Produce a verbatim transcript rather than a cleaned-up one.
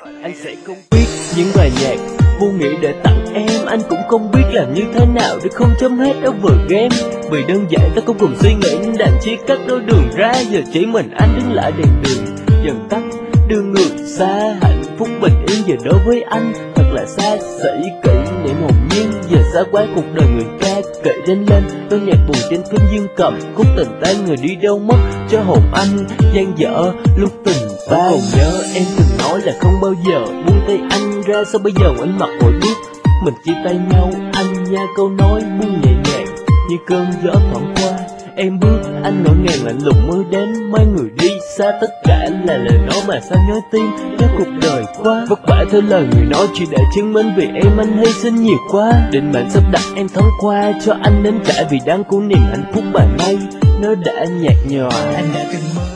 Anh sẽ không viết những bài nhạc vô nghĩa để tặng em. Anh cũng không biết làm như thế nào để không chấm hết over game. Vì đơn giản ta không cùng suy nghĩ nên đành chia cắt đôi đường ra. Giờ chỉ mình anh đứng lại đèn đường dần tắt, đưa người xa. Hạnh phúc bình yên giờ đối với anh thật là xa xỉ. Kỷ niệm hồn nhiên giờ xa quá, cuộc đời người ca kệ đến lên. Đôi nhạc buồn trên kinh dương cầm khúc tình tan, người đi đâu mất cho hồn anh dang dở lúc tình ta. Còn nhớ em từng nói là không bao giờ buông tay anh ra, sao bây giờ anh mặc mỗi bước mình chia tay nhau. Anh nha câu nói buông nhẹ nhàng như cơn gió thoảng qua. Em bước anh ngỡ ngàng lạnh lùng mới đến, mấy người đi xa tất cả là lời nói mà sao nhói tim cho cuộc đời qua. Vất vả theo lời người nói chỉ để chứng minh vì em anh hy sinh nhiều quá. Định mệnh sắp đặt em thoáng qua cho anh nếm trải vì đáng của niềm hạnh phúc bài nay nó đã nhạt nhòa. Anh đã từng mơ